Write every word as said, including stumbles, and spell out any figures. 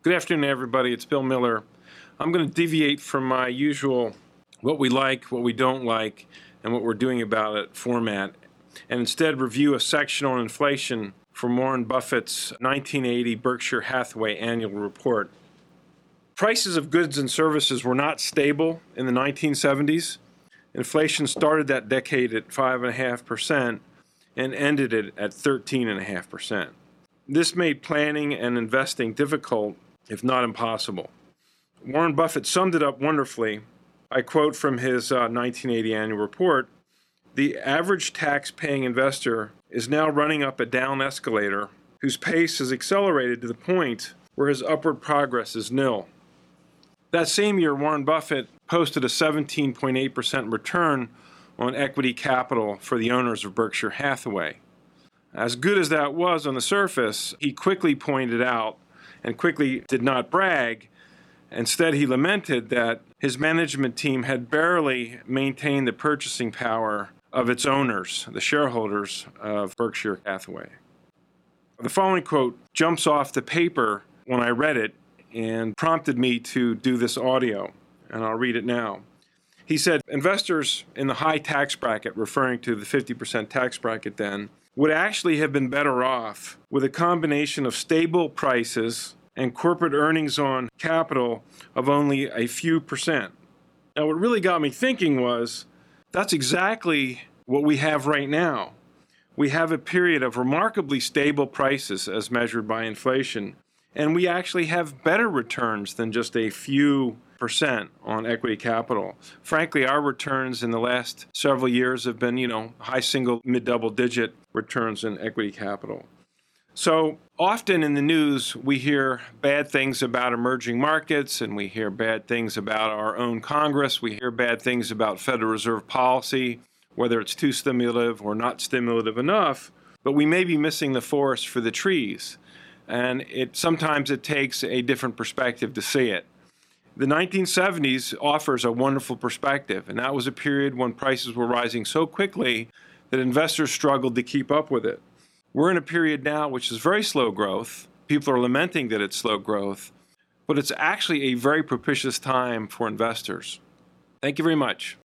Good afternoon, everybody. It's Bill Miller. I'm going to deviate from my usual what we like, what we don't like, and what we're doing about it format, and instead review a section on inflation from Warren Buffett's nineteen eighty Berkshire Hathaway annual report. Prices of goods and services were not stable in the nineteen seventies. Inflation started that decade at five point five percent and ended it at thirteen point five percent. This made planning and investing difficult, if not impossible. Warren Buffett summed it up wonderfully. I quote from his uh, nineteen eighty annual report, "The average tax-paying investor is now running up a down escalator whose pace has accelerated to the point where his upward progress is nil." That same year, Warren Buffett posted a seventeen point eight percent return on equity capital for the owners of Berkshire Hathaway. As good as that was on the surface, he quickly pointed out and quickly did not brag. Instead, he lamented that his management team had barely maintained the purchasing power of its owners, the shareholders of Berkshire Hathaway. The following quote jumps off the paper when I read it and prompted me to do this audio, and I'll read it now. He said, "Investors in the high tax bracket," referring to the fifty percent tax bracket then, "would actually have been better off with a combination of stable prices and corporate earnings on capital of only a few percent." Now, what really got me thinking was, that's exactly what we have right now. We have a period of remarkably stable prices as measured by inflation, and we actually have better returns than just a few percent on equity capital. Frankly, our returns in the last several years have been, you know, high single, mid double digit returns in equity capital. So often in the news, we hear bad things about emerging markets, and we hear bad things about our own Congress. We hear bad things about Federal Reserve policy, whether it's too stimulative or not stimulative enough, but we may be missing the forest for the trees. And it sometimes it takes a different perspective to see it. The nineteen seventies offers a wonderful perspective, and that was a period when prices were rising so quickly that investors struggled to keep up with it. We're in a period now which is very slow growth. People are lamenting that it's slow growth, but it's actually a very propitious time for investors. Thank you very much.